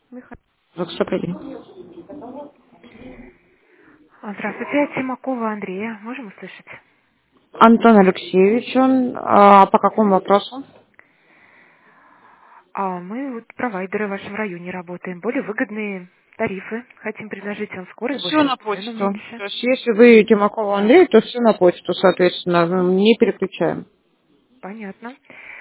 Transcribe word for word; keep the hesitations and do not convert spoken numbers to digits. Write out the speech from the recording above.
Миха- Добрый день. А, Здравствуйте, Тимакова Андрея. Можем услышать? Антон Алексеевич, он а, по какому вопросу? А мы вот провайдеры в вашем районе работаем. Более выгодные тарифы. Хотим предложить вам скорость Все больше, на цену почту. меньше. То есть, если вы Тимакова Андрей, то все на почту, соответственно, мы не переключаем. Понятно.